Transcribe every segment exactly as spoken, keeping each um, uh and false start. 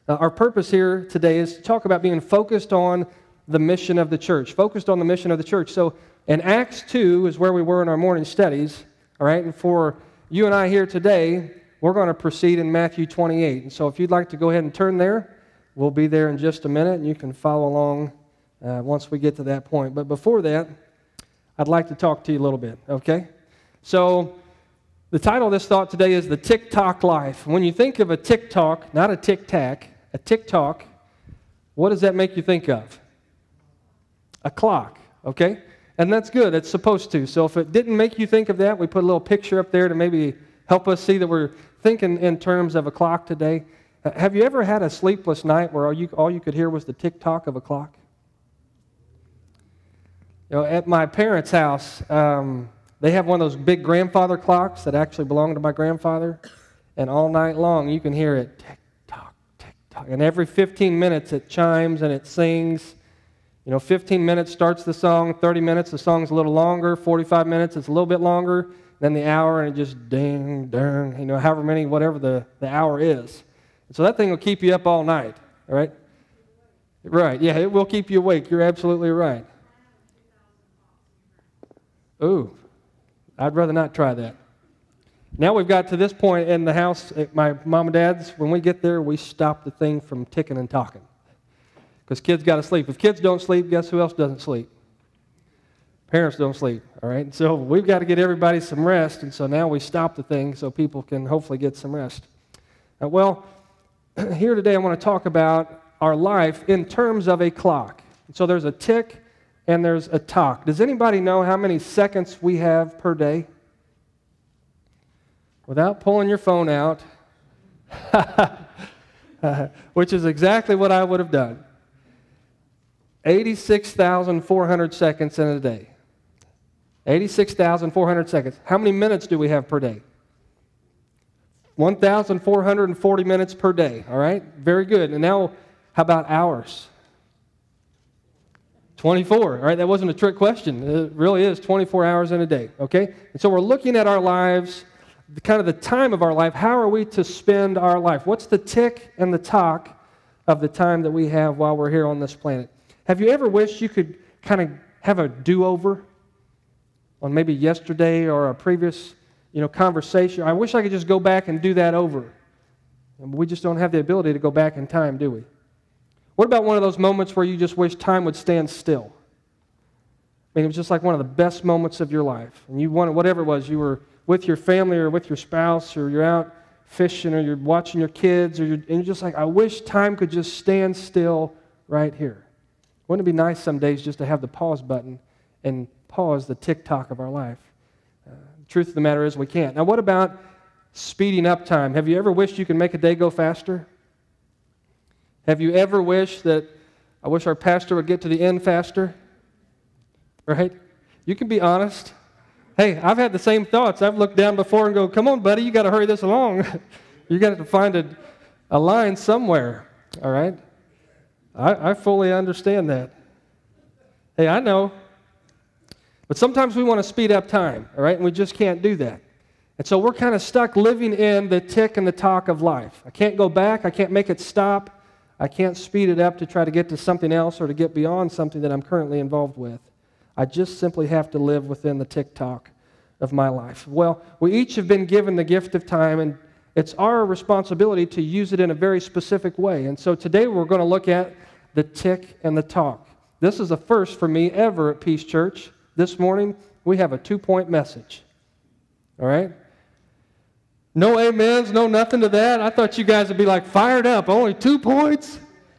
Uh, our purpose here today is to talk about being focused on the mission of the church, focused on the mission of the church. So in Acts two is where we were in our morning studies, all right? And for you and I here today, we're going to proceed in Matthew twenty-eight. And so if you'd like to go ahead and turn there, we'll be there in just a minute, and you can follow along uh, once we get to that point. But before that, I'd like to talk to you a little bit, okay? So the title of this thought today is The Tick-Tock Life. When you think of a tick-tock, not a tic-tac, a tick-tock, what does that make you think of? A clock, okay? And that's good. It's supposed to. So if it didn't make you think of that, we put a little picture up there to maybe help us see that we're thinking in terms of a clock today. Uh, have you ever had a sleepless night where all you, all you could hear was the tick-tock of a clock? You know, at my parents' house, um, they have one of those big grandfather clocks that actually belonged to my grandfather, and all night long you can hear it tick-tock, tick-tock. And every fifteen minutes it chimes and it sings. You know, fifteen minutes starts the song, thirty minutes the song's a little longer, forty-five minutes it's a little bit longer, then the hour and it just ding, ding, you know, however many, whatever the, the hour is. And so that thing will keep you up all night, all right? Right, yeah, it will keep you awake. You're absolutely right. Ooh, I'd rather not try that. Now we've got to this point in the house at my mom and dad's. When we get there, we stop the thing from ticking and talking. Because kids got to sleep. If kids don't sleep, guess who else doesn't sleep? Parents don't sleep, all right? So we've got to get everybody some rest, and so now we stop the thing so people can hopefully get some rest. Uh, well, here today I want to talk about our life in terms of a clock. So there's a tick and there's a tock. Does anybody know how many seconds we have per day? Without pulling your phone out, uh, which is exactly what I would have done. eighty-six thousand four hundred seconds in a day. eighty-six thousand four hundred seconds. How many minutes do we have per day? one thousand four hundred forty minutes per day, all right? Very good. And now, how about hours? twenty-four, all right? That wasn't a trick question. It really is twenty-four hours in a day, okay? And so we're looking at our lives, the kind of the time of our life. How are we to spend our life? What's the tick and the tock of the time that we have while we're here on this planet? Have you ever wished you could kind of have a do-over on maybe yesterday or a previous, you know, conversation? I wish I could just go back and do that over. We just don't have the ability to go back in time, do we? What about one of those moments where you just wish time would stand still? I mean, it was just like one of the best moments of your life. And you wanted, whatever it was, you were with your family or with your spouse, or you're out fishing, or you're watching your kids, or you're, and you're just like, I wish time could just stand still right here. Wouldn't it be nice some days just to have the pause button and pause the tick-tock of our life? Uh, the truth of the matter is we can't. Now, what about speeding up time? Have you ever wished you could make a day go faster? Have you ever wished that, I wish our pastor would get to the end faster? Right? You can be honest. Hey, I've had the same thoughts. I've looked down before and go, come on, buddy, you got to hurry this along. You got to find a, a line somewhere, all right? I, I fully understand that. Hey, I know. But sometimes we want to speed up time, all right? And we just can't do that. And so we're kind of stuck living in the tick and the tock of life. I can't go back. I can't make it stop. I can't speed it up to try to get to something else or to get beyond something that I'm currently involved with. I just simply have to live within the tick-tock of my life. Well, we each have been given the gift of time, and it's our responsibility to use it in a very specific way. And so today we're going to look at the tick and the tock. This is a first for me ever at Peace Church. This morning, we have a two-point message. All right? No amens, no nothing to that. I thought you guys would be like fired up. Only two points?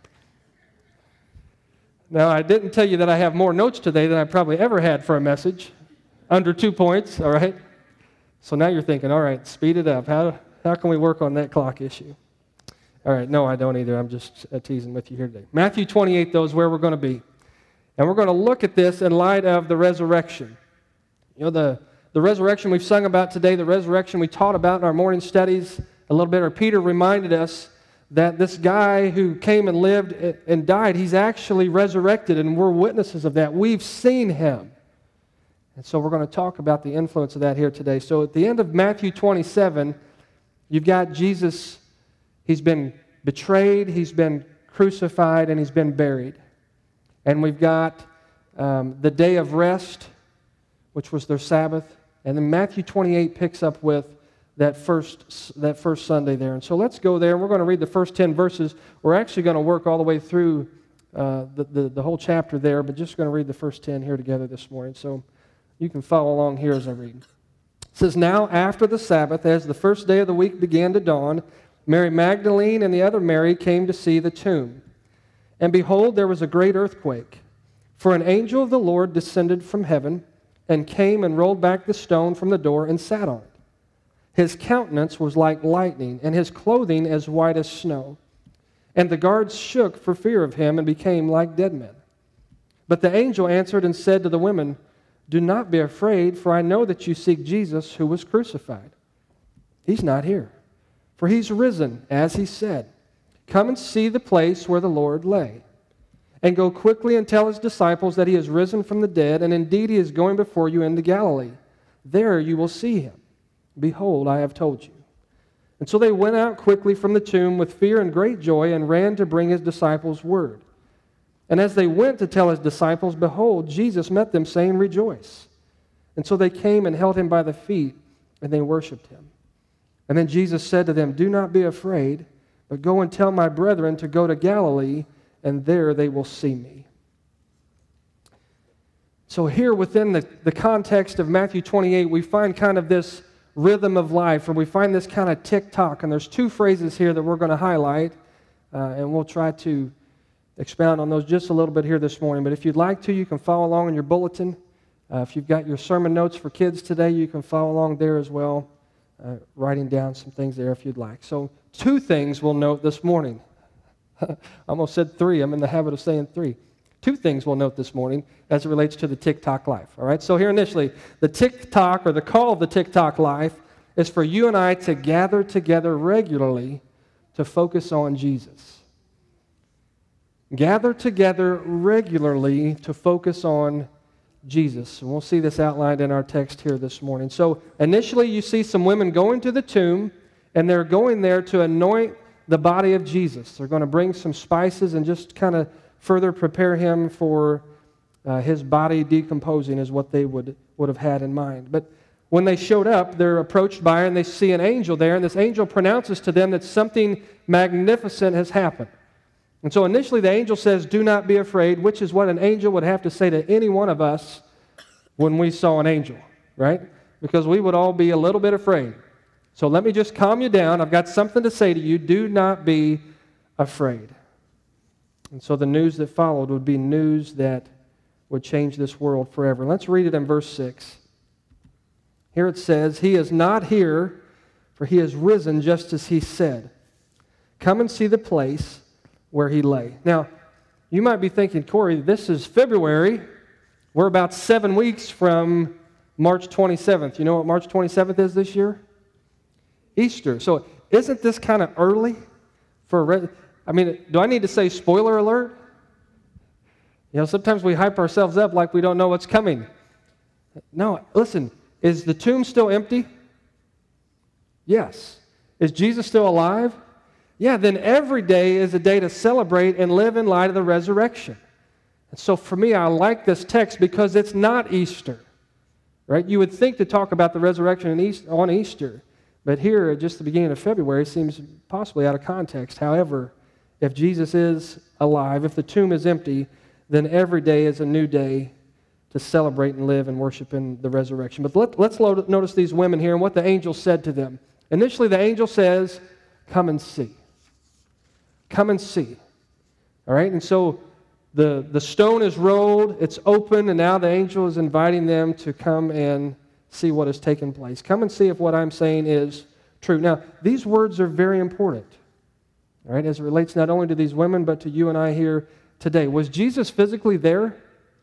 Now, I didn't tell you that I have more notes today than I probably ever had for a message. Under two points, all right? So now you're thinking, all right, speed it up. How, how can we work on that clock issue? All right, no, I don't either. I'm just uh, teasing with you here today. Matthew twenty-eight, though, is where we're going to be. And we're going to look at this in light of the resurrection. You know, the, the resurrection we've sung about today, the resurrection we taught about in our morning studies a little bit, or Peter reminded us that this guy who came and lived and died, he's actually resurrected, and we're witnesses of that. We've seen him. And so we're going to talk about the influence of that here today. So at the end of Matthew twenty-seven, you've got Jesus. He's been betrayed, he's been crucified, and he's been buried. And we've got um, the day of rest, which was their Sabbath. And then Matthew twenty-eight picks up with that first, that first Sunday there. And so let's go there. We're going to read the first ten verses. We're actually going to work all the way through uh, the, the, the whole chapter there, but just going to read the first ten here together this morning. So you can follow along here as I read. It says, "Now after the Sabbath, as the first day of the week began to dawn, Mary Magdalene and the other Mary came to see the tomb. And behold, there was a great earthquake. For an angel of the Lord descended from heaven and came and rolled back the stone from the door and sat on it. His countenance was like lightning, and his clothing as white as snow. And the guards shook for fear of him and became like dead men. But the angel answered and said to the women, 'Do not be afraid, for I know that you seek Jesus who was crucified. He's not here, for he's risen, as he said. Come and see the place where the Lord lay. And go quickly and tell his disciples that he is risen from the dead, and indeed he is going before you into Galilee. There you will see him. Behold, I have told you.' And so they went out quickly from the tomb with fear and great joy and ran to bring his disciples word. And as they went to tell his disciples, behold, Jesus met them, saying, 'Rejoice.' And so they came and held him by the feet, and they worshipped him. And then Jesus said to them, 'Do not be afraid, but go and tell my brethren to go to Galilee, and there they will see me.'" So here within the, the context of Matthew twenty-eight, we find kind of this rhythm of life, or we find this kind of tick-tock. And there's two phrases here that we're going to highlight, uh, and we'll try to expound on those just a little bit here this morning. But if you'd like to, you can follow along in your bulletin. Uh, if you've got your sermon notes for kids today, you can follow along there as well, uh, writing down some things there if you'd like. So two things we'll note this morning. I almost said three. I'm in the habit of saying three. Two things we'll note this morning as it relates to the tick-tock life. All right, so here initially, the tick-tock, or the call of the tick-tock life, is for you and I to gather together regularly to focus on Jesus. Gather together regularly to focus on Jesus. And we'll see this outlined in our text here this morning. So initially, you see some women going to the tomb, and they're going there to anoint the body of Jesus. They're going to bring some spices and just kind of further prepare him for uh, his body decomposing, is what they would, would have had in mind. But when they showed up, they're approached by her, and they see an angel there, and this angel pronounces to them that something magnificent has happened. And so initially the angel says, "Do not be afraid," which is what an angel would have to say to any one of us when we saw an angel, right? Because we would all be a little bit afraid. So let me just calm you down. I've got something to say to you. Do not be afraid. And so the news that followed would be news that would change this world forever. Let's read it in verse six. Here it says, "He is not here, for he is risen just as he said. Come and see the place where he lay." Now, you might be thinking, "Corey, this is February. We're about seven weeks from March twenty-seventh. You know what March twenty-seventh is this year? Easter. So isn't this kind of early for a... Re- I mean, do I need to say spoiler alert? You know, sometimes we hype ourselves up like we don't know what's coming. No, listen, is the tomb still empty? Yes. Is Jesus still alive? Yeah, then every day is a day to celebrate and live in light of the resurrection. And so for me, I like this text because it's not Easter, right? You would think to talk about the resurrection on Easter, but here at just the beginning of February seems possibly out of context. However, if Jesus is alive, if the tomb is empty, then every day is a new day to celebrate and live and worship in the resurrection. But let, let's lo- notice these women here and what the angel said to them. Initially, the angel says, "Come and see." Come and see. All right? And so the, the stone is rolled, it's open, and now the angel is inviting them to come and see what has taken place. Come and see if what I'm saying is true. Now, these words are very important. All right, as it relates not only to these women, but to you and I here today. Was Jesus physically there?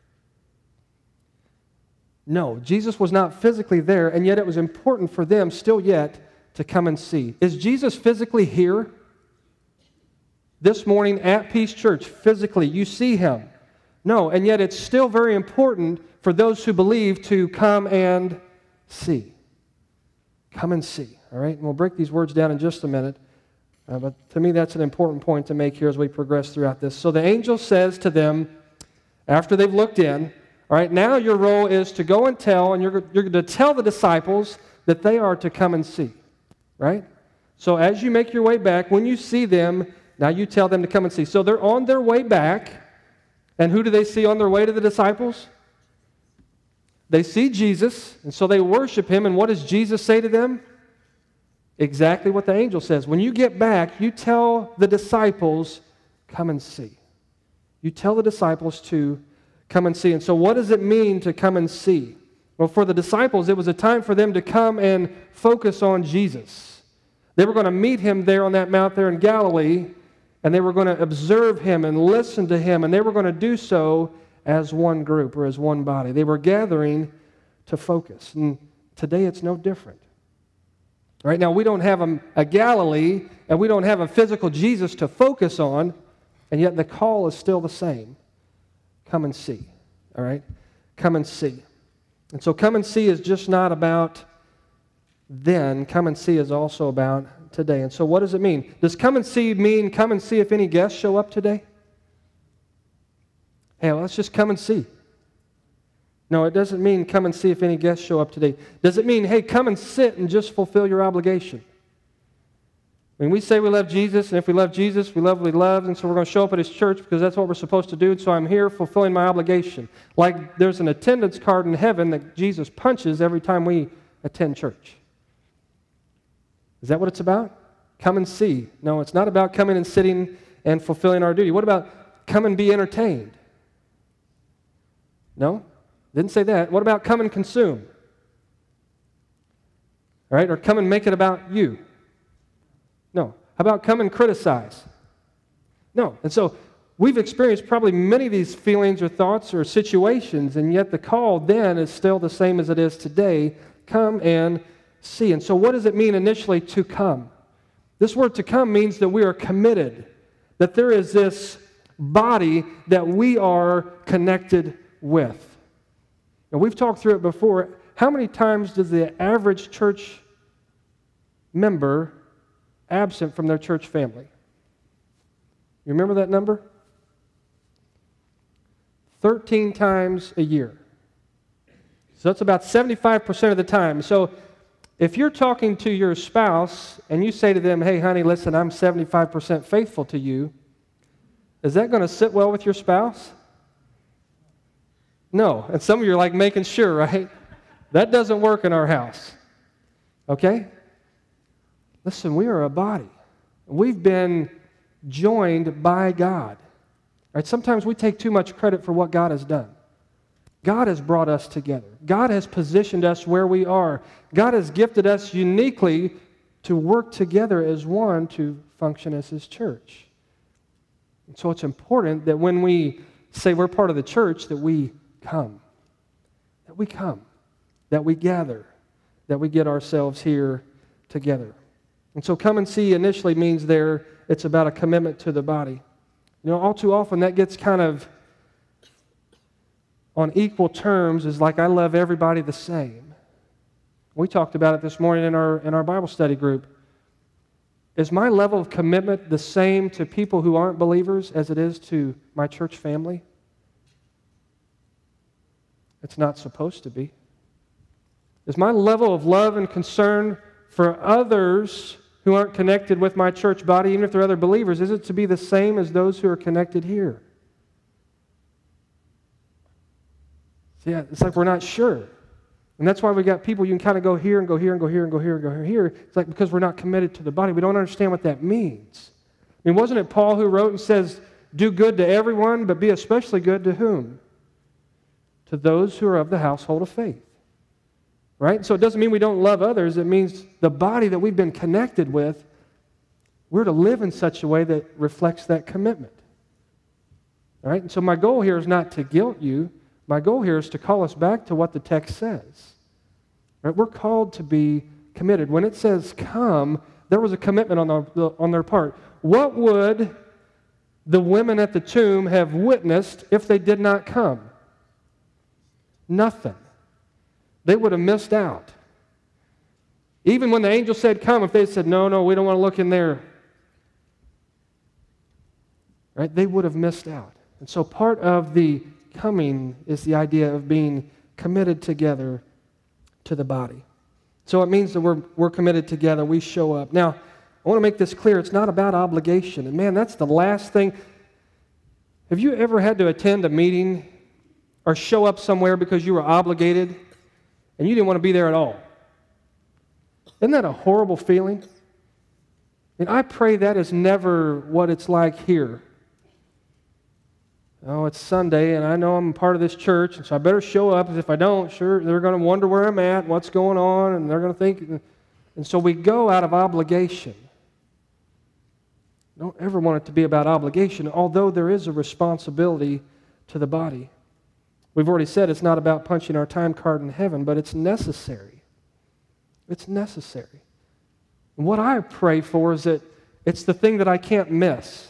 No, Jesus was not physically there, and yet it was important for them still yet to come and see. Is Jesus physically here? This morning at Peace Church, physically, you see him. No, and yet it's still very important for those who believe to come and see. Come and see, all right? And we'll break these words down in just a minute. Uh, but to me, that's an important point to make here as we progress throughout this. So the angel says to them, after they've looked in, all right, now your role is to go and tell, and you're, you're going to tell the disciples that they are to come and see, right? So as you make your way back, when you see them, now you tell them to come and see. So they're on their way back, and who do they see on their way to the disciples? They see Jesus, and so they worship him, and what does Jesus say to them? Exactly what the angel says. When you get back, you tell the disciples, come and see. You tell the disciples to come and see. And so what does it mean to come and see? Well, for the disciples, it was a time for them to come and focus on Jesus. They were going to meet him there on that mount there in Galilee, and they were going to observe him and listen to him, and they were going to do so as one group or as one body. They were gathering to focus. And today it's no different. Right now, we don't have a, a Galilee, and we don't have a physical Jesus to focus on, and yet the call is still the same. Come and see, all right? Come and see. And so come and see is just not about then. Come and see is also about today. And so what does it mean? Does come and see mean come and see if any guests show up today? Hey, well, let's just come and see. No, it doesn't mean come and see if any guests show up today. Does it mean, hey, come and sit and just fulfill your obligation? I mean, we say we love Jesus, and if we love Jesus, we love what we love, and so we're going to show up at his church because that's what we're supposed to do, and so I'm here fulfilling my obligation. Like there's an attendance card in heaven that Jesus punches every time we attend church. Is that what it's about? Come and see. No, it's not about coming and sitting and fulfilling our duty. What about come and be entertained? No? Didn't say that. What about come and consume? All right? Or come and make it about you? No. How about come and criticize? No. And so we've experienced probably many of these feelings or thoughts or situations, and yet the call then is still the same as it is today. Come and see. And so what does it mean initially to come? This word to come means that we are committed, that there is this body that we are connected with. And we've talked through it before. How many times does the average church member absent from their church family? You remember that number? thirteen times a year. So that's about seventy-five percent of the time. So if you're talking to your spouse and you say to them, hey, honey, listen, I'm seventy-five percent faithful to you, is that going to sit well with your spouse? No. And some of you are like making sure, right? That doesn't work in our house. Okay? Listen, we are a body. We've been joined by God. Right? Sometimes we take too much credit for what God has done. God has brought us together. God has positioned us where we are. God has gifted us uniquely to work together as one to function as his church. And so it's important that when we say we're part of the church, that we come. That we come. That we gather. That we get ourselves here together. And so come and see initially means there, it's about a commitment to the body. You know, all too often that gets kind of on equal terms is like I love everybody the same. We talked about it this morning in our in our Bible study group. Is my level of commitment the same to people who aren't believers as it is to my church family? It's not supposed to be. Is my level of love and concern for others who aren't connected with my church body, even if they're other believers, is it to be the same as those who are connected here? So yeah, it's like we're not sure. And that's why we got people, you can kind of go here and go here and go here and go here and go here. It's like because we're not committed to the body. We don't understand what that means. I mean, wasn't it Paul who wrote and says, do good to everyone, but be especially good to whom? To those who are of the household of faith. Right? So it doesn't mean we don't love others. It means the body that we've been connected with, we're to live in such a way that reflects that commitment. All right? And so my goal here is not to guilt you. My goal here is to call us back to what the text says. Right? We're called to be committed. When it says come, there was a commitment on, the, on their part. What would the women at the tomb have witnessed if they did not come? Nothing. They would have missed out. Even when the angel said come, if they said, no, no, we don't want to look in there, right? They would have missed out. And so part of the coming is the idea of being committed together to the body. So it means that we're, we're committed together, we show up. Now, I want to make this clear, it's not about obligation. And man, that's the last thing. Have you ever had to attend a meeting or show up somewhere because you were obligated and you didn't want to be there at all? Isn't that a horrible feeling? And I pray that is never what it's like here. Oh, it's Sunday, and I know I'm part of this church, and so I better show up, because if I don't, sure, they're going to wonder where I'm at, what's going on, and they're going to think. And so we go out of obligation. Don't ever want it to be about obligation, although there is a responsibility to the body. We've already said it's not about punching our time card in heaven, but it's necessary. It's necessary. And what I pray for is that it's the thing that I can't miss.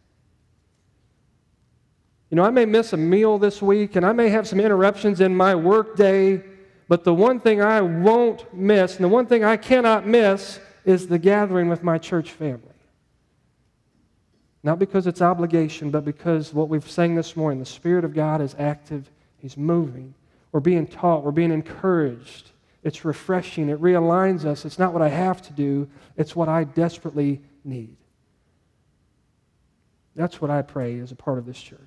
You know, I may miss a meal this week, and I may have some interruptions in my work day, but the one thing I won't miss, and the one thing I cannot miss, is the gathering with my church family. Not because it's obligation, but because what we've sang this morning, the Spirit of God is active, He's moving. We're being taught, we're being encouraged. It's refreshing, it realigns us. It's not what I have to do, it's what I desperately need. That's what I pray as a part of this church.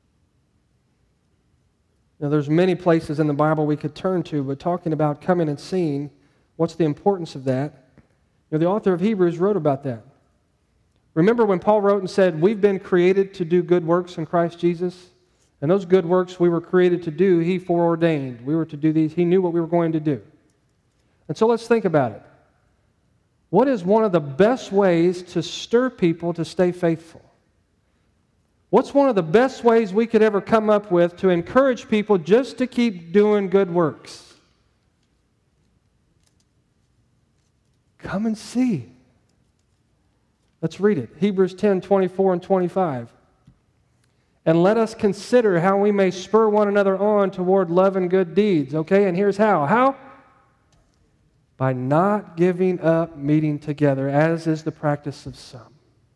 Now, there's many places in the Bible we could turn to, but talking about coming and seeing, what's the importance of that? You know, the author of Hebrews wrote about that. Remember when Paul wrote and said, we've been created to do good works in Christ Jesus? And those good works we were created to do, He foreordained. We were to do these. He knew what we were going to do. And so let's think about it. What is one of the best ways to stir people to stay faithful? What's one of the best ways we could ever come up with to encourage people just to keep doing good works? Come and see. Let's read it. Hebrews ten, twenty-four and twenty-five. And let us consider how we may spur one another on toward love and good deeds. Okay, and here's how. How? By not giving up meeting together, as is the practice of some.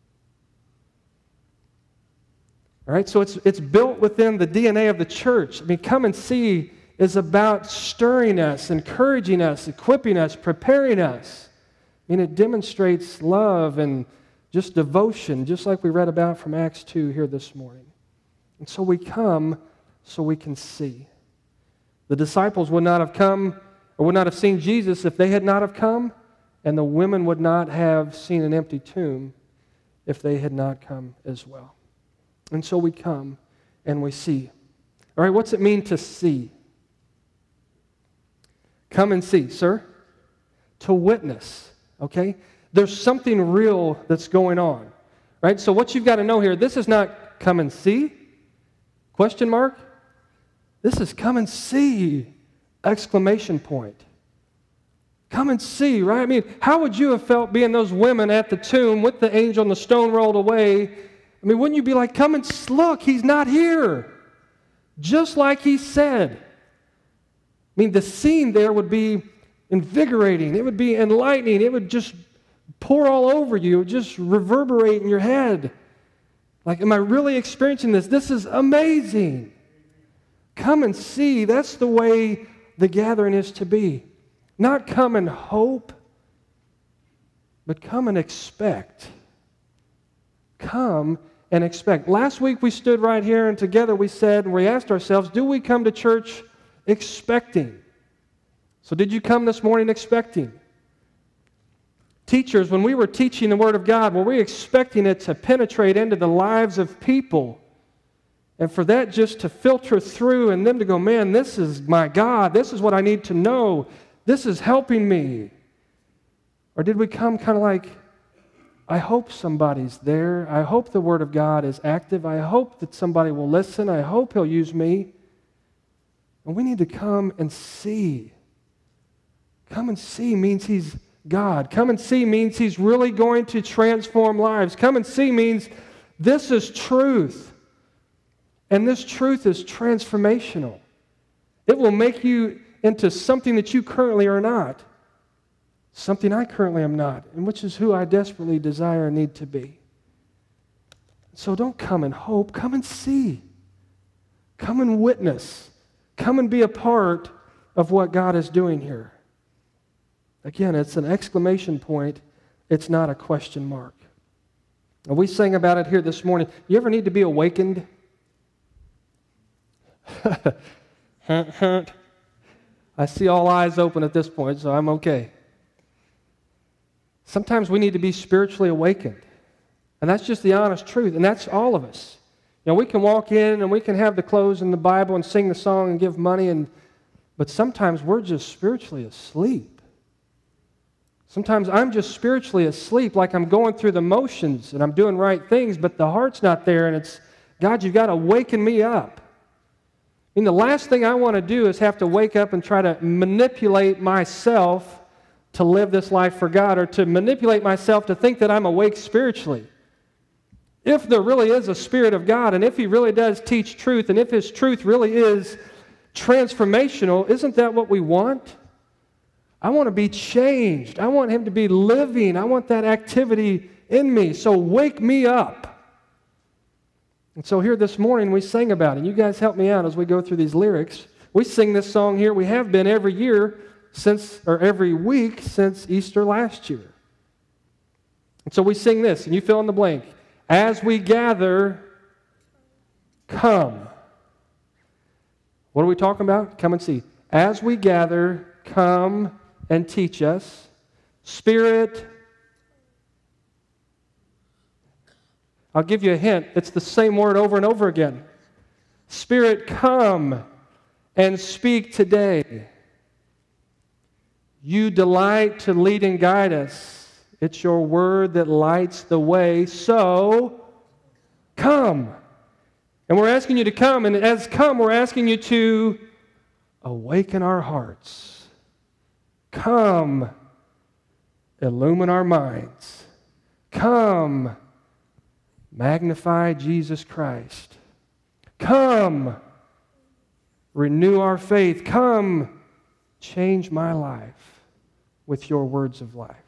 All right, so it's, it's built within the D N A of the church. I mean, come and see is about stirring us, encouraging us, equipping us, preparing us. I mean, it demonstrates love and just devotion, just like we read about from Acts two here this morning. And so we come so we can see. The disciples would not have come or would not have seen Jesus if they had not have come, and the women would not have seen an empty tomb if they had not come as well. And so we come and we see. All right, what's it mean to see? Come and see, sir. To witness, okay? There's something real that's going on, right? So what you've got to know here, this is not come and see, question mark. This is come and see, exclamation point. Come and see, right? I mean, how would you have felt being those women at the tomb with the angel and the stone rolled away? I mean, wouldn't you be like, come and look, He's not here. Just like He said. I mean, the scene there would be invigorating. It would be enlightening. It would just pour all over you. It would just reverberate in your head. Like, am I really experiencing this? This is amazing. Come and see. That's the way the gathering is to be. Not come and hope, but come and expect. Come and expect. Last week we stood right here and together we said, and we asked ourselves, do we come to church expecting? So did you come this morning expecting? Teachers, when we were teaching the Word of God, were we expecting it to penetrate into the lives of people? And for that just to filter through and them to go, man, this is my God. This is what I need to know. This is helping me. Or did we come kind of like, I hope somebody's there. I hope the Word of God is active. I hope that somebody will listen. I hope He'll use me. And we need to come and see. Come and see means He's God. Come and see means He's really going to transform lives. Come and see means this is truth. And this truth is transformational. It will make you into something that you currently are not. Something I currently am not, and which is who I desperately desire and need to be. So don't come and hope, come and see. Come and witness. Come and be a part of what God is doing here. Again, it's an exclamation point. It's not a question mark. And we sang about it here this morning. You ever need to be awakened? Hunt, hunt. I see all eyes open at this point, so I'm okay. Sometimes we need to be spiritually awakened. And that's just the honest truth. And that's all of us. You know, we can walk in and we can have the clothes and the Bible and sing the song and give money, and but sometimes we're just spiritually asleep. Sometimes I'm just spiritually asleep, like I'm going through the motions and I'm doing right things, but the heart's not there, and it's, God, you've got to waken me up. I mean, the last thing I want to do is have to wake up and try to manipulate myself to live this life for God, or to manipulate myself to think that I'm awake spiritually. If there really is a Spirit of God, and if He really does teach truth, and if His truth really is transformational, isn't that what we want? I want to be changed. I want Him to be living. I want that activity in me. So wake me up. And so here this morning we sang about it. You guys help me out as we go through these lyrics. We sing this song here. We have been every year since, or every week since Easter last year. And so we sing this, and you fill in the blank. As we gather, come. What are we talking about? Come and see. As we gather, come and teach us. Spirit, I'll give you a hint. It's the same word over and over again. Spirit, come and speak today. You delight to lead and guide us. It's your word that lights the way. So, come. And we're asking you to come. And as come, we're asking you to awaken our hearts. Come, illumine our minds. Come, magnify Jesus Christ. Come, renew our faith. Come, change my life with your words of life.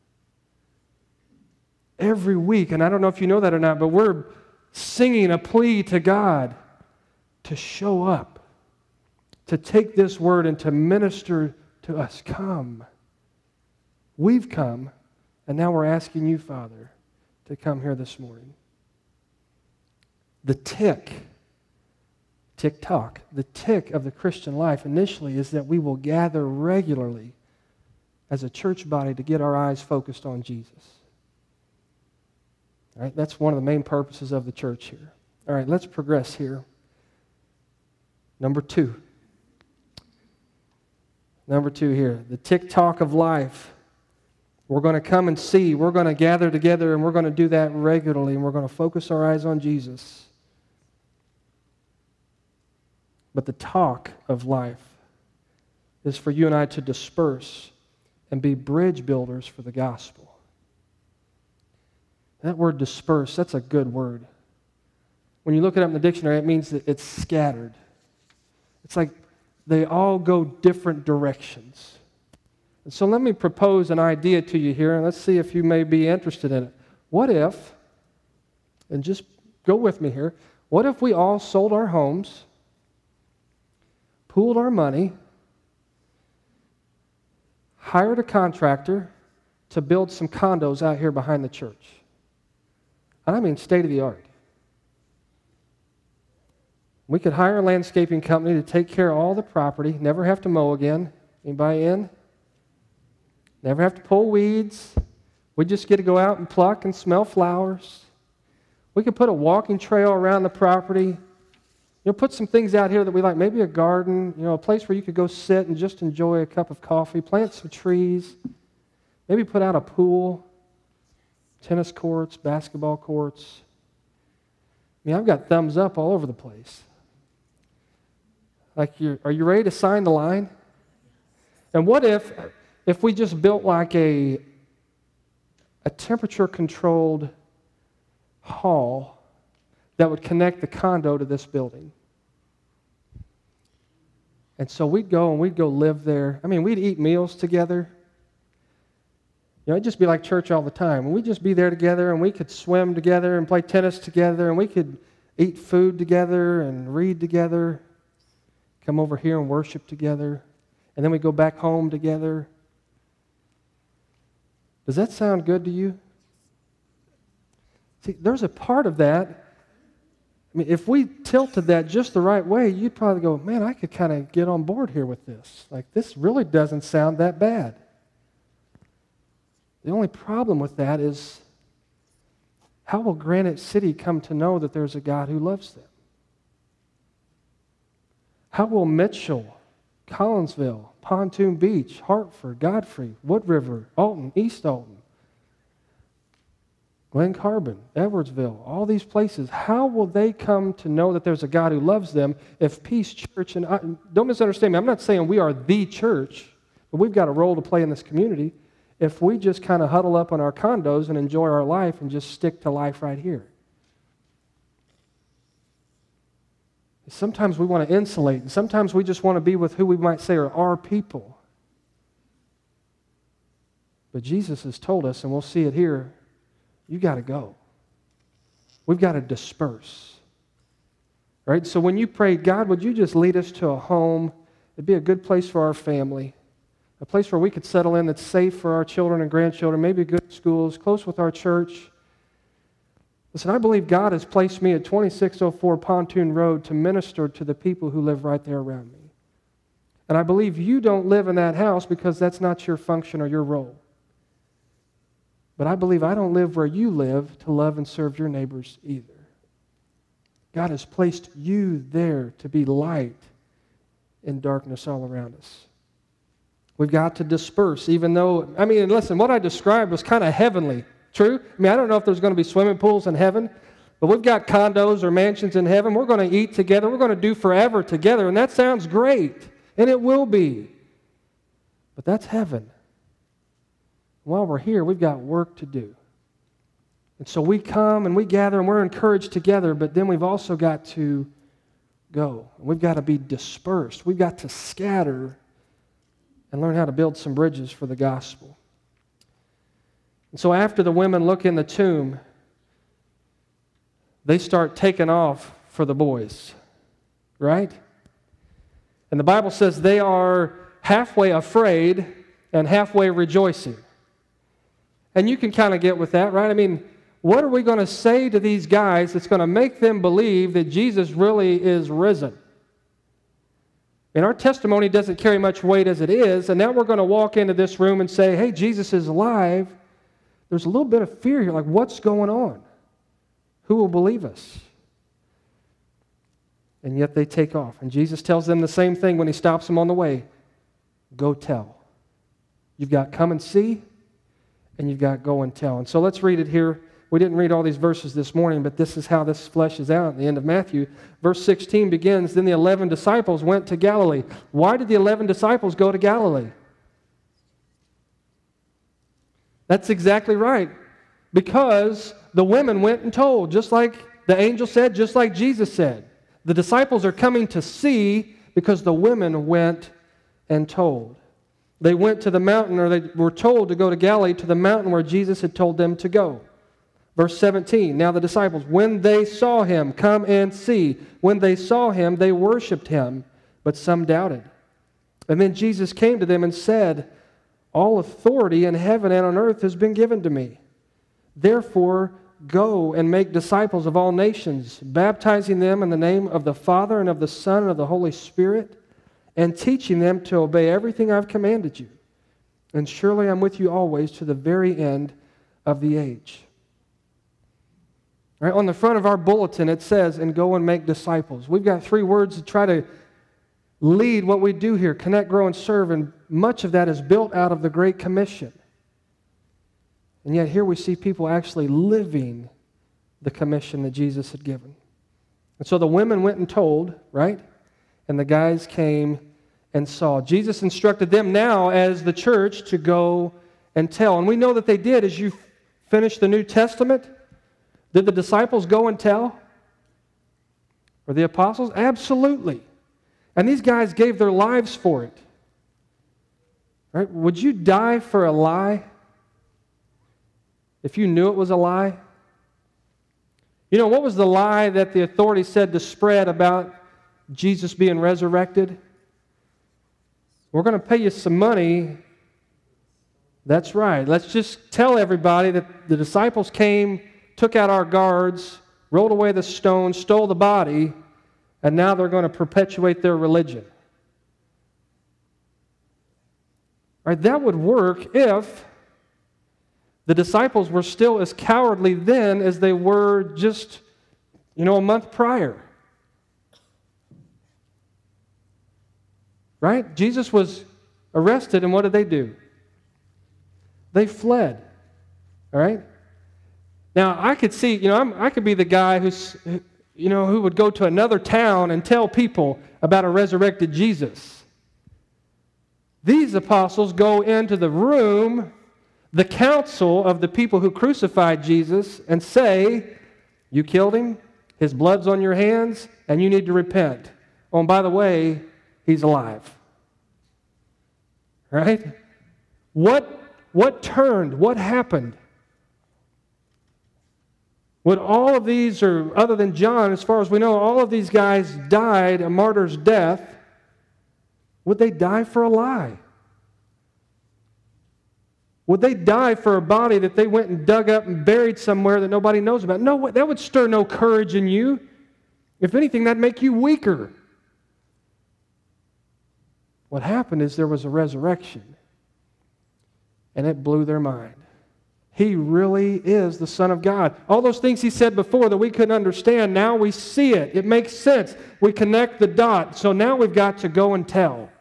Every week, and I don't know if you know that or not, but we're singing a plea to God to show up, to take this word and to minister to us. Come. We've come, and now we're asking you, Father, to come here this morning. The tick, tick-tock, the tick of the Christian life initially is that we will gather regularly as a church body to get our eyes focused on Jesus. All right, that's one of the main purposes of the church here. All right, let's progress here. Number two. Number two here, the tick-tock of life. We're going to come and see. We're going to gather together, and we're going to do that regularly, and we're going to focus our eyes on Jesus. But the talk of life is for you and I to disperse and be bridge builders for the gospel. That word disperse, that's a good word. When you look it up in the dictionary, it means that it's scattered. It's like they all go different directions. And so let me propose an idea to you here, and let's see if you may be interested in it. What if, and just go with me here, what if we all sold our homes, pooled our money, hired a contractor to build some condos out here behind the church? I mean state of the art. We could hire a landscaping company to take care of all the property, never have to mow again. Anybody in? Never have to pull weeds. We just get to go out and pluck and smell flowers. We could put a walking trail around the property. You know, put some things out here that we like, maybe a garden, you know, a place where you could go sit and just enjoy a cup of coffee, plant some trees, maybe put out a pool. Tennis courts, basketball courts. I mean, I've got thumbs up all over the place. Like, you're, are you ready to sign the line? And what if, if we just built like a, a temperature-controlled hall that would connect the condo to this building? And so we'd go and we'd go live there. I mean, we'd eat meals together. You know, it'd just be like church all the time. And we'd just be there together, and we could swim together and play tennis together, and we could eat food together and read together, come over here and worship together, and then we go back home together. Does that sound good to you? See, there's a part of that. I mean, if we tilted that just the right way, you'd probably go, man, I could kind of get on board here with this. Like, this really doesn't sound that bad. The only problem with that is, how will Granite City come to know that there's a God who loves them? How will Mitchell, Collinsville, Pontoon Beach, Hartford, Godfrey, Wood River, Alton, East Alton, Glen Carbon, Edwardsville, all these places, how will they come to know that there's a God who loves them if Peace Church, and I, don't misunderstand me, I'm not saying we are the church, but we've got a role to play in this community. If we just kind of huddle up in our condos and enjoy our life and just stick to life right here. Sometimes we want to insulate, and sometimes we just want to be with who we might say are our people. But Jesus has told us, and we'll see it here, you got to go. We've got to disperse. Right? So when you prayed, God, would you just lead us to a home? It'd be a good place for our family. A place where we could settle in that's safe for our children and grandchildren, maybe good schools, close with our church. Listen, I believe God has placed me at twenty-six oh four Pontoon Road to minister to the people who live right there around me. And I believe you don't live in that house because that's not your function or your role. But I believe I don't live where you live to love and serve your neighbors either. God has placed you there to be light in darkness all around us. We've got to disperse, even though, I mean, listen, what I described was kind of heavenly. True? I mean, I don't know if there's going to be swimming pools in heaven, but we've got condos or mansions in heaven. We're going to eat together. We're going to do forever together, and that sounds great, and it will be. But that's heaven. While we're here, we've got work to do. And so we come and we gather and we're encouraged together, but then we've also got to go. We've got to be dispersed. We've got to scatter and learn how to build some bridges for the gospel. And so after the women look in the tomb, they start taking off for the boys, right? And the Bible says they are halfway afraid and halfway rejoicing. And you can kind of get with that, right? I mean, what are we going to say to these guys that's going to make them believe that Jesus really is risen? And our testimony doesn't carry much weight as it is, and now we're going to walk into this room and say, hey, Jesus is alive. There's a little bit of fear here, like what's going on? Who will believe us? And yet they take off. And Jesus tells them the same thing when he stops them on the way. Go tell. You've got come and see, and you've got go and tell. And so let's read it here. We didn't read all these verses this morning, but this is how this fleshes out at the end of Matthew. Verse sixteen begins, then the eleven disciples went to Galilee. Why did the eleven disciples go to Galilee? That's exactly right. Because the women went and told, just like the angel said, just like Jesus said. The disciples are coming to see because the women went and told. They went to the mountain, or they were told to go to Galilee, to the mountain where Jesus had told them to go. Verse seventeen, now the disciples, when they saw him, come and see. When they saw him, they worshiped him, but some doubted. And then Jesus came to them and said, all authority in heaven and on earth has been given to me. Therefore, go and make disciples of all nations, baptizing them in the name of the Father and of the Son and of the Holy Spirit, and teaching them to obey everything I've commanded you. And surely I'm with you always to the very end of the age. Right, on the front of our bulletin, it says, and go and make disciples. We've got three words to try to lead what we do here, connect, grow, and serve, and much of that is built out of the Great Commission. And yet here we see people actually living the commission that Jesus had given. And so the women went and told, right? And the guys came and saw. Jesus instructed them now as the church to go and tell. And we know that they did. As you finish the New Testament, did the disciples go and tell? Or the apostles? Absolutely. And these guys gave their lives for it. Right? Would you die for a lie? if you knew it was a lie? You know, what was the lie that the authorities said to spread about Jesus being resurrected? We're going to pay you some money. That's right. Let's just tell everybody that the disciples came, took out our guards, rolled away the stone, stole the body, and now they're going to perpetuate their religion. All right, that would work if the disciples were still as cowardly then as they were just, you know, a month prior. Right? Jesus was arrested, and what did they do? They fled. All right? Now, I could see, you know, I'm, I could be the guy who's, you know, who would go to another town and tell people about a resurrected Jesus. These apostles go into the room, the council of the people who crucified Jesus, and say, you killed him, his blood's on your hands, and you need to repent. Oh, and by the way, he's alive. Right? What, what turned? What happened? Would all of these, or other than John, as far as we know, all of these guys died a martyr's death, would they die for a lie? Would they die for a body that they went and dug up and buried somewhere that nobody knows about? No, that would stir no courage in you. If anything, that'd make you weaker. What happened is there was a resurrection, and it blew their mind. He really is the Son of God. All those things he said before that we couldn't understand, now we see it. It makes sense. We connect the dots. So now we've got to go and tell.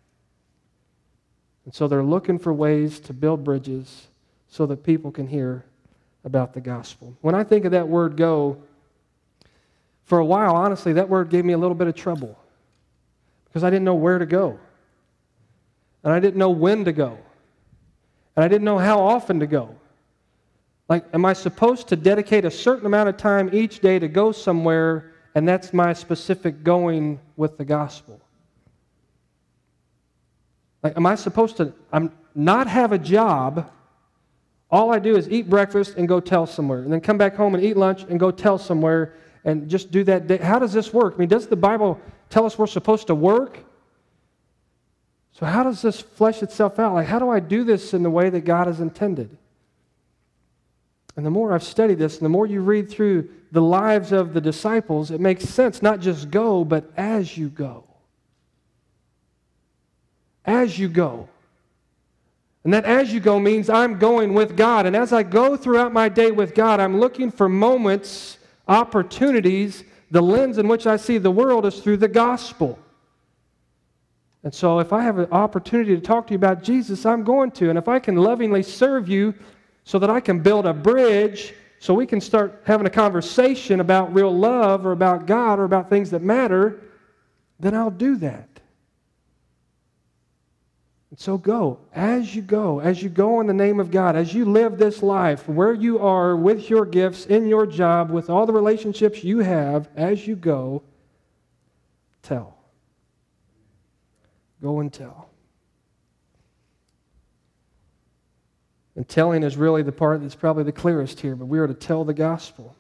And so they're looking for ways to build bridges so that people can hear about the gospel. When I think of that word go, for a while, honestly, that word gave me a little bit of trouble because I didn't know where to go. And I didn't know when to go. And I didn't know how often to go. Like, am I supposed to dedicate a certain amount of time each day to go somewhere, and that's my specific going with the gospel? Like, am I supposed to I'm not have a job? All I do is eat breakfast and go tell somewhere, and then come back home and eat lunch and go tell somewhere, and just do that day. How does this work? I mean, does the Bible tell us we're supposed to work? So how does this flesh itself out? Like, how do I do this in the way that God has intended? And the more I've studied this, and the more you read through the lives of the disciples, it makes sense, not just go, but as you go. As you go. And that as you go means I'm going with God. And as I go throughout my day with God, I'm looking for moments, opportunities. The lens in which I see the world is through the gospel. And so if I have an opportunity to talk to you about Jesus, I'm going to. And if I can lovingly serve you so that I can build a bridge so we can start having a conversation about real love or about God or about things that matter, then I'll do that. And so go. As you go, as you go in the name of God, as you live this life, where you are with your gifts, in your job, with all the relationships you have, as you go, tell. Go and tell. And telling is really the part that's probably the clearest here, but we are to tell the gospel.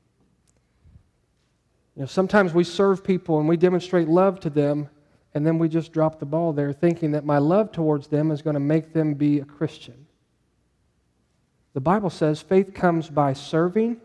You know, sometimes we serve people and we demonstrate love to them, and then we just drop the ball there thinking that my love towards them is going to make them be a Christian. The Bible says faith comes by serving.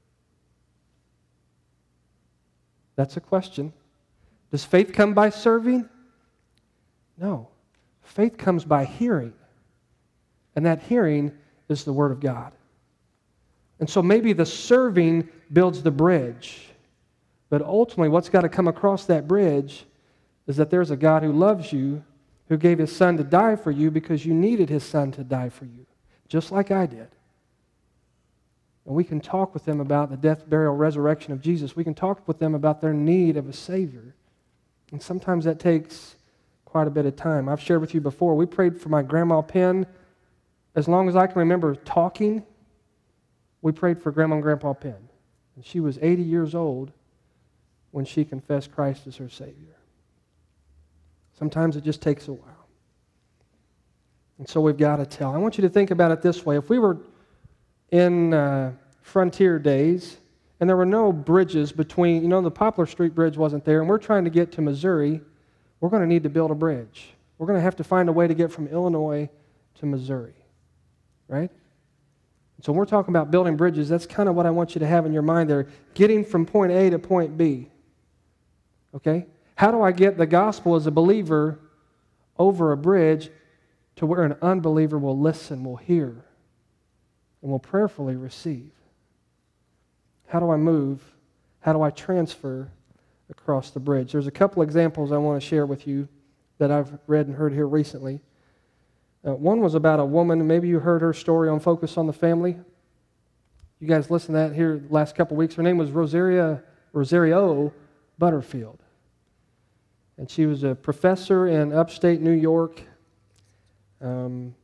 That's a question. Does faith come by serving? No. Faith comes by hearing. And that hearing is the Word of God. And so maybe the serving builds the bridge. But ultimately, what's got to come across that bridge is that there's a God who loves you, who gave His Son to die for you because you needed His Son to die for you, just like I did. And we can talk with them about the death, burial, resurrection of Jesus. We can talk with them about their need of a Savior. And sometimes that takes quite a bit of time. I've shared with you before, we prayed for my grandma Penn. As long as I can remember talking, we prayed for Grandma and Grandpa Penn. And she was eighty years old when she confessed Christ as her Savior. Sometimes it just takes a while. And so we've got to tell. I want you to think about it this way. If we were in uh, frontier days, and there were no bridges between, you know, the Poplar Street Bridge wasn't there, and we're trying to get to Missouri, we're going to need to build a bridge. We're going to have to find a way to get from Illinois to Missouri, right? So when we're talking about building bridges, that's kind of what I want you to have in your mind there, getting from point A to point B, okay? How do I get the gospel as a believer over a bridge to where an unbeliever will listen, will hear, and will prayerfully receive? How do I move? How do I transfer across the bridge? There's a couple examples I want to share with you that I've read and heard here recently. Uh, one was about a woman, maybe you heard her story on Focus on the Family. You guys listened to that here the last couple weeks. Her name was Rosaria, Rosario Butterfield. And she was a professor in upstate New York, um,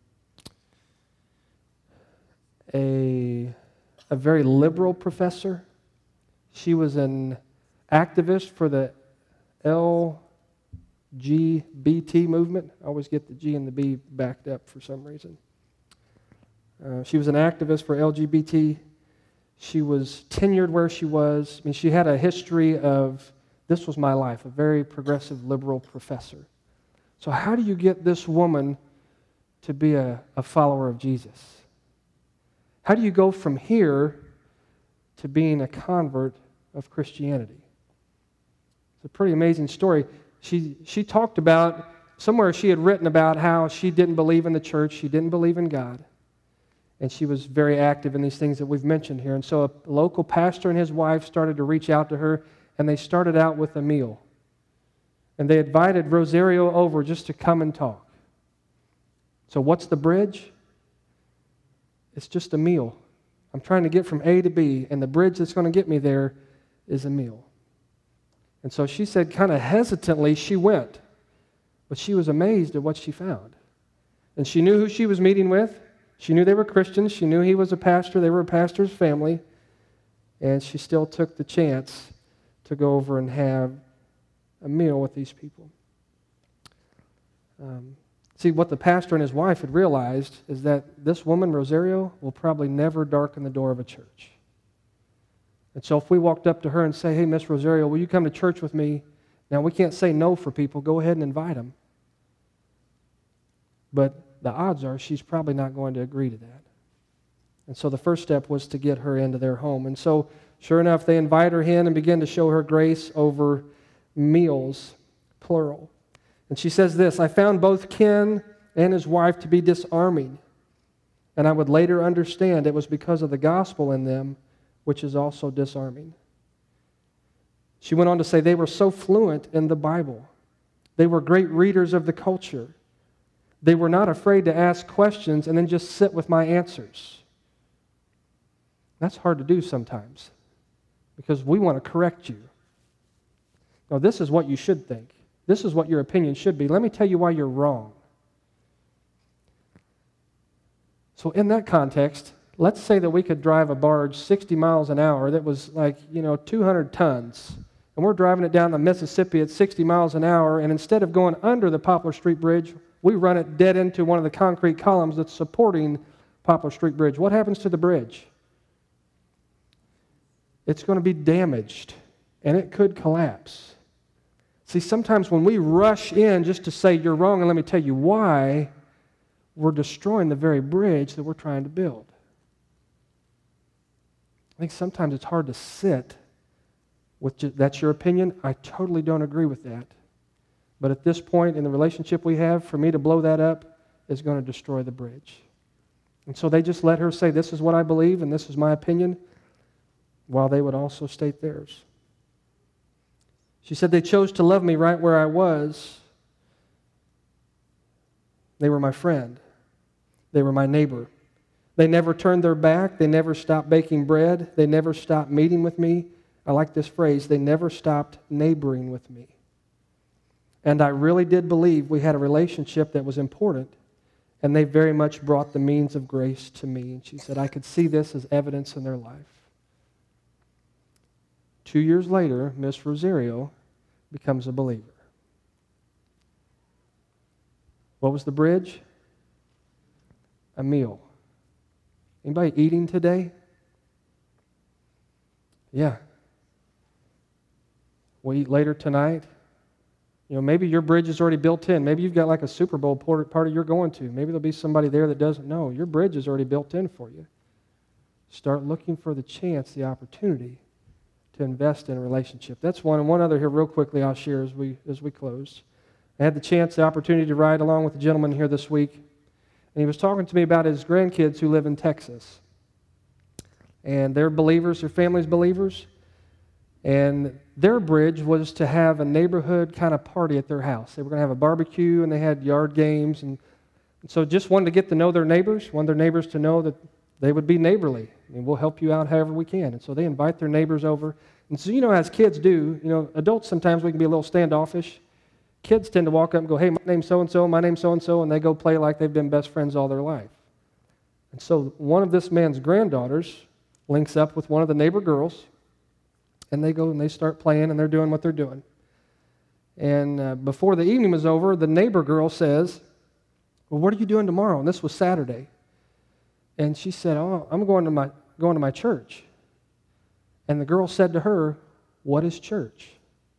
a, a very liberal professor. She was an activist for the L G B T movement. I always get the G and the B backed up for some reason. Uh, she was an activist for L G B T. She was tenured where she was. I mean, she had a history of, this was my life, a very progressive liberal professor. So how do you get this woman to be a, a follower of Jesus? How do you go from here to being a convert of Christianity? It's a pretty amazing story. She, she talked about, somewhere she had written about how she didn't believe in the church, she didn't believe in God, and she was very active in these things that we've mentioned here. And so a local pastor and his wife started to reach out to her, and they started out with a meal. And they invited Rosario over just to come and talk. So what's the bridge? It's just a meal. I'm trying to get from A to B, and the bridge that's going to get me there is a meal. And so she said, kind of hesitantly, she went. But she was amazed at what she found. And she knew who she was meeting with. She knew they were Christians. She knew he was a pastor. They were a pastor's family. And she still took the chance to go over and have a meal with these people. Um, see, what the pastor and his wife had realized is that this woman, Rosario, will probably never darken the door of a church. And so if we walked up to her and say, hey, Miss Rosario, will you come to church with me? Now, we can't say no for people. Go ahead and invite them. But the odds are she's probably not going to agree to that. And so the first step was to get her into their home. And so, sure enough, they invite her in and begin to show her grace over meals, plural. And she says this, I found both Ken and his wife to be disarming, and I would later understand it was because of the gospel in them, which is also disarming. She went on to say they were so fluent in the Bible. They were great readers of the culture. They were not afraid to ask questions and then just sit with my answers. That's hard to do sometimes because we want to correct you. Now, this is what you should think. This is what your opinion should be. Let me tell you why you're wrong. So in that context, let's say that we could drive a barge sixty miles an hour that was like, you know, two hundred tons. And we're driving it down the Mississippi at sixty miles an hour, and instead of going under the Poplar Street Bridge, we run it dead into one of the concrete columns that's supporting Poplar Street Bridge. What happens to the bridge? It's going to be damaged, and it could collapse. See, sometimes when we rush in just to say you're wrong, and let me tell you why, we're destroying the very bridge that we're trying to build. I think sometimes it's hard to sit with just, that's your opinion. I totally don't agree with that. But at this point in the relationship we have, for me to blow that up is going to destroy the bridge. And so they just let her say, this is what I believe and this is my opinion, while they would also state theirs. She said they chose to love me right where I was. They were my friend. They were my neighbor. They never turned their back. They never stopped baking bread. They never stopped meeting with me. I like this phrase, they never stopped neighboring with me. And I really did believe we had a relationship that was important, and they very much brought the means of grace to me. And she said, I could see this as evidence in their life. Two years later, Miss Rosario becomes a believer. What was the bridge? A meal. Anybody eating today? Yeah. We'll eat later tonight. You know, maybe your bridge is already built in. Maybe you've got like a Super Bowl party you're going to. Maybe there'll be somebody there that doesn't know. Your bridge is already built in for you. Start looking for the chance, the opportunity to invest in a relationship. That's one. And one other here real quickly I'll share as we as we close. I had the chance, the opportunity to ride along with a gentleman here this week. And he was talking to me about his grandkids who live in Texas. And they're believers, their family's believers. And their bridge was to have a neighborhood kind of party at their house. They were going to have a barbecue, and they had yard games. And, and so just wanted to get to know their neighbors, wanted their neighbors to know that they would be neighborly, and we'll help you out however we can. And so they invite their neighbors over. And so, you know, as kids do, you know, adults sometimes we can be a little standoffish. Kids tend to walk up and go, hey, my name's so-and-so, my name's so-and-so, and they go play like they've been best friends all their life. And so one of this man's granddaughters links up with one of the neighbor girls, and they go and they start playing, and they're doing what they're doing. And uh, before the evening was over, the neighbor girl says, well, what are you doing tomorrow? And this was Saturday. And she said, oh, I'm going to my going to my church. And the girl said to her, what is church?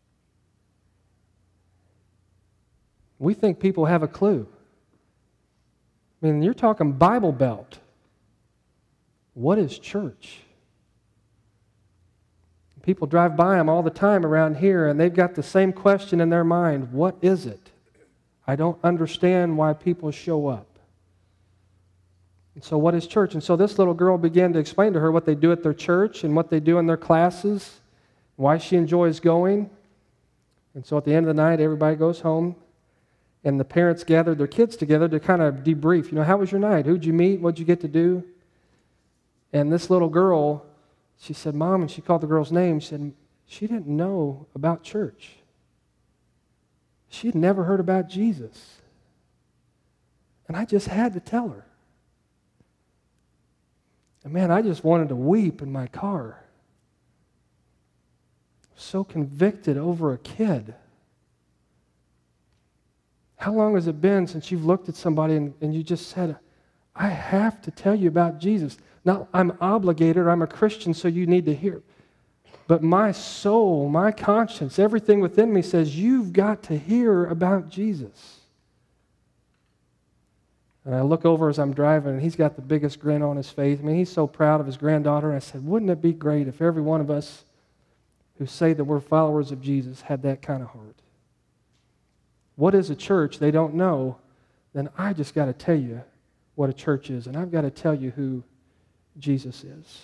We think people have a clue. I mean, you're talking Bible Belt. What is church? People drive by them all the time around here, and they've got the same question in their mind. What is it? I don't understand why people show up. And so what is church? And so this little girl began to explain to her what they do at their church and what they do in their classes, why she enjoys going. And so at the end of the night, everybody goes home, and the parents gathered their kids together to kind of debrief. You know, how was your night? Who'd you meet? What'd you get to do? And this little girl, she said, Mom, and she called the girl's name. She said, she didn't know about church. She had never heard about Jesus. And I just had to tell her. And man, I just wanted to weep in my car. So convicted over a kid. How long has it been since you've looked at somebody and, and you just said, I have to tell you about Jesus. Not I'm obligated, I'm a Christian, so you need to hear. But my soul, my conscience, everything within me says, you've got to hear about Jesus. And I look over as I'm driving, and he's got the biggest grin on his face. I mean, he's so proud of his granddaughter. And I said, wouldn't it be great if every one of us who say that we're followers of Jesus had that kind of heart? What is a church they don't know? Then I just got to tell you what a church is, and I've got to tell you who Jesus is.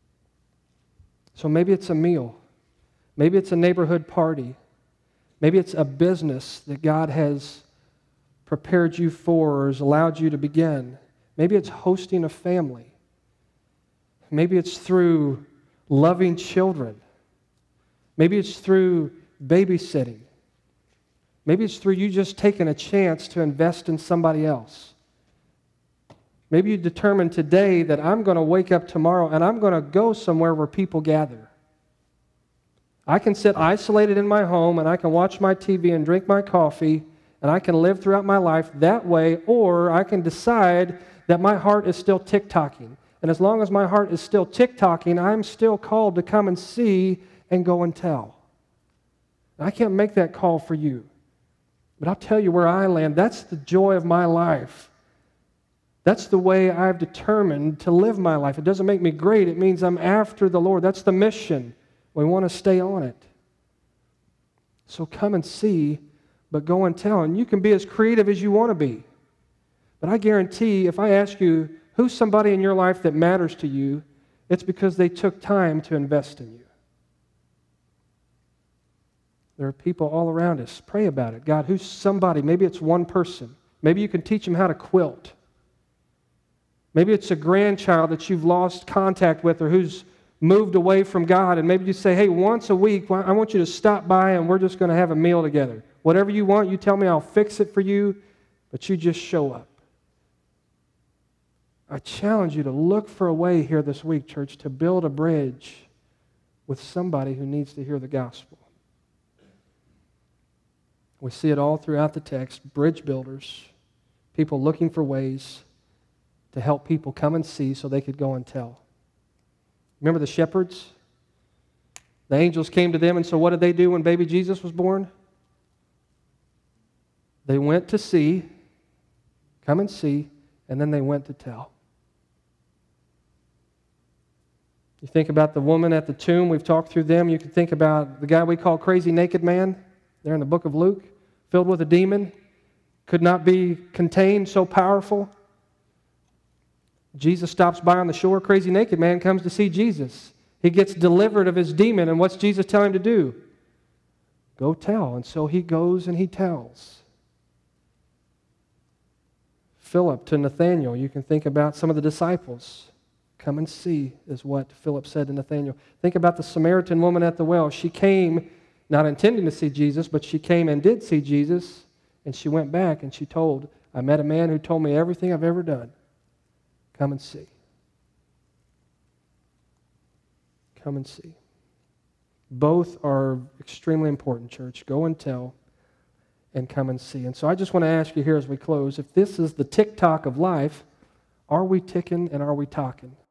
So maybe it's a meal. Maybe it's a neighborhood party. Maybe it's a business that God has prepared you for or has allowed you to begin. Maybe it's hosting a family. Maybe it's through loving children. Maybe it's through babysitting. Maybe it's through you just taking a chance to invest in somebody else. Maybe you determine today that I'm going to wake up tomorrow and I'm going to go somewhere where people gather. I can sit isolated in my home and I can watch my T V and drink my coffee and I can live throughout my life that way, or I can decide that my heart is still tick-tocking. And as long as my heart is still tick-tocking, I'm still called to come and see and go and tell. I can't make that call for you. But I'll tell you where I land. That's the joy of my life. That's the way I've determined to live my life. It doesn't make me great. It means I'm after the Lord. That's the mission. We want to stay on it. So come and see, but go and tell. And you can be as creative as you want to be. But I guarantee if I ask you, who's somebody in your life that matters to you, it's because they took time to invest in you. There are people all around us. Pray about it. God, who's somebody? Maybe it's one person. Maybe you can teach them how to quilt. Maybe it's a grandchild that you've lost contact with or who's moved away from God. And maybe you say, hey, once a week, I want you to stop by and we're just going to have a meal together. Whatever you want, you tell me, I'll fix it for you, but you just show up. I challenge you to look for a way here this week, church, to build a bridge with somebody who needs to hear the gospel. We see it all throughout the text, bridge builders, people looking for ways to help people come and see so they could go and tell. Remember the shepherds? The angels came to them, and so what did they do when baby Jesus was born? They went to see, come and see, and then they went to tell. You think about the woman at the tomb, we've talked through them. You can think about the guy we call crazy naked man, there in the book of Luke, filled with a demon, could not be contained, so powerful. Jesus stops by on the shore, crazy naked man comes to see Jesus. He gets delivered of his demon, and what's Jesus telling him to do? Go tell. And so he goes and he tells. Philip to Nathanael, you can think about some of the disciples. Come and see, is what Philip said to Nathanael. Think about the Samaritan woman at the well. She came not intending to see Jesus, but she came and did see Jesus, and she went back and she told, I met a man who told me everything I've ever done. Come and see. Come and see. Both are extremely important, church. Go and tell and come and see. And so I just want to ask you here as we close, if this is the tick-tock of life, are we ticking and are we talking?